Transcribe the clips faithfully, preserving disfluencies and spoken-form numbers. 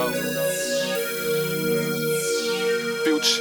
Future.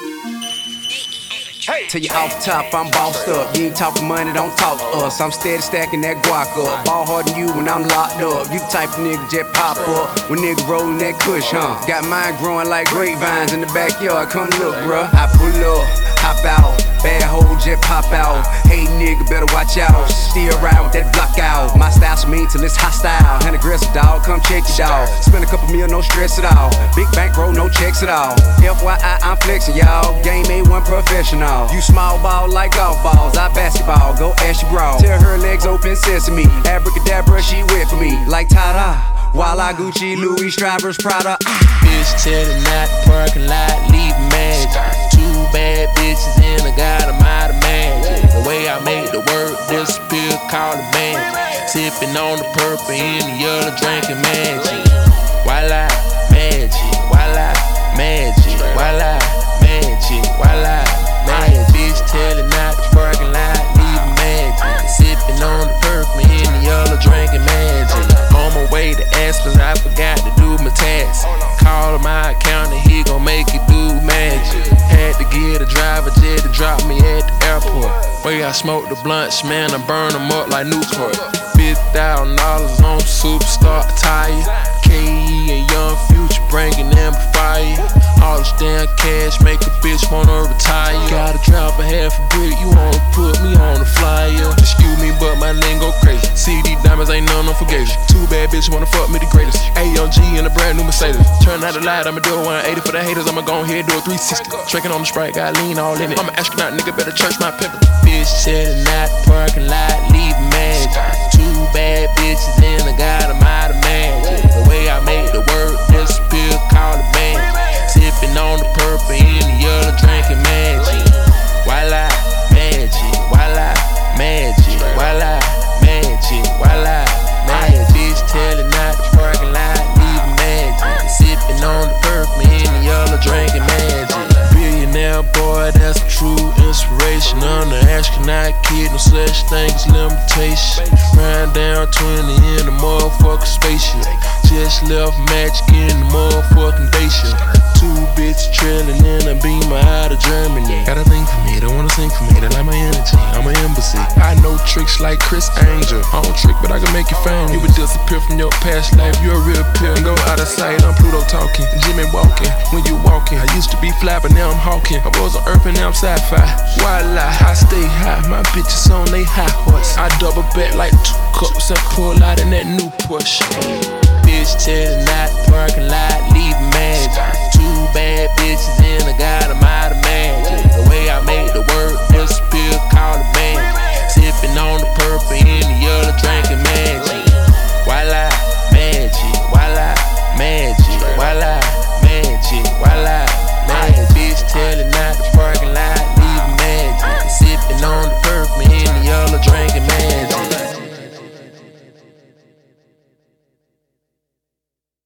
Hey. Tell you off top, I'm bossed up. You ain't talking money, don't talk to us. I'm steady stacking that guac up. Ball harder than you when I'm locked up. You the type of nigga just pop up when nigga rollin' that kush, huh? Got mine growing like grapevines in the backyard. Come look, bruh. I pull up, hop out. Bad hoe just pop out. Hey nigga, better watch out. Still ride with that block out. My style so mean till it's hostile. And aggressive dog, come check your dog. Spend a couple mil, no stress at all. Big bankroll, no checks at all. F Y I, I'm flexing, y'all. Game A one professional. You small ball like golf balls. I basketball, go ask your bra. Tell her legs open sesame. Abracadabra, she wet for me. Like ta-da. While I Gucci, Louis, Strivers, Prada. Bitch telling not the parking lot, leave magic. Two bad bitches in a god, I'm out of magic. The way I make the word disappear, call it magic. Sipping on the purple in the yellow, drinking magic. Voila, magic. Voila, magic. Voila, magic. Voila, magic. Bitch telling not the parking lot, leave magic. Sipping on the purple in the yellow, drinking magic. On my way to Aspens, I forgot to do my tax. Call my accountant, he gon' make it do magic. Had to get a driver jet to drop me at the airport. Way I smoke the blunts, man, I burn them up like Newport. fifty thousand dollars on superstar attire. K E and Young Future bringing them fire. All this damn cash make a bitch wanna retire. Gotta drop a half a brick, you wanna put me on the flyer. Excuse me, but my lingo crazy. See these diamonds ain't none unforgiving. Two bad bitches wanna fuck me the greatest. A M G in a brand new Mercedes. Turn out the light, I'ma do a one eighty for the haters. I'ma go ahead do a three sixty. Drinking on the Sprite, got lean all in it. I'm an astronaut, nigga, better church my pimpin'. Bitch telling not the parking lot, leave magic. Two bad bitches in a god, I'm out of magic. The way I make the word disappear, call it magic. Sipping on the purple in the yellow, drinking magic. Voila, magic. Voila, magic. Voila, magic. Voila, magic. Bitch telling not the parking lot, leave magic. Sipping on the purple in the yellow, drinking magic. Billionaire boy, that's a true inspiration. I'm the astronaut kid, no such thing as limitation. Riding down twenty in the motherfucking spaceship. Just left magic in the motherfucking day shift. Two bitches trailing in a beamer out of Germany. Got a thing for me, they wanna sing for me, they like my energy, I'm an embassy. I know tricks like Chris Angel. I don't trick, but I can make you famous. You would disappear from your past life, you're a real pill. Go out of sight, I'm Pluto talking, Jimmy walking. When you walking, I used to be fly, but now I'm hawking. I was on Earth and now I'm sci-fi. Voila, I stay high, my bitches on they high horse. I double back like two cups and pull out in that new push.